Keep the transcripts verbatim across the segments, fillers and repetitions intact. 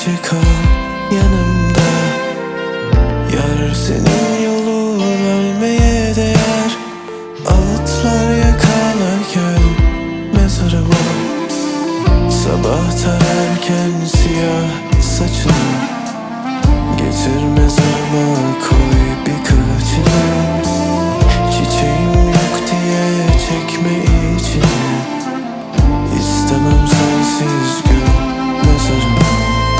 gece kal yanımda. Yar senin yolun ölmeye değer. Ağıtlar yakalarken mezarıma, sabahtan erken siyah saçını getir mezarıma, koy birkaç yıl. Çiçeğim yok diye çekme içine, İstemem sensiz gün mezarıma.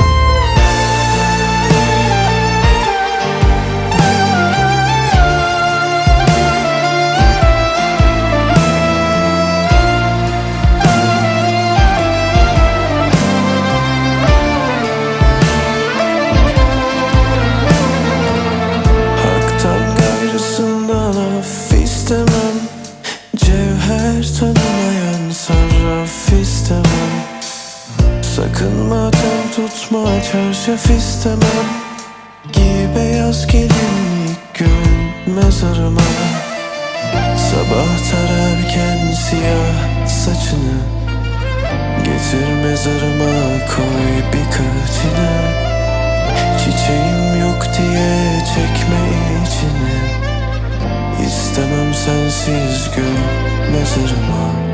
İstemem cevher tanımayan sarraf, istemem sakın matem tutma çarşaf, istemem giy beyaz gelinlik gün mezarıma. Sabah tararken siyah saçını getir mezarıma, koy birkaç yine. Çiçeğim yok diye çekme içine, İstemem sensiz gün mezarıma.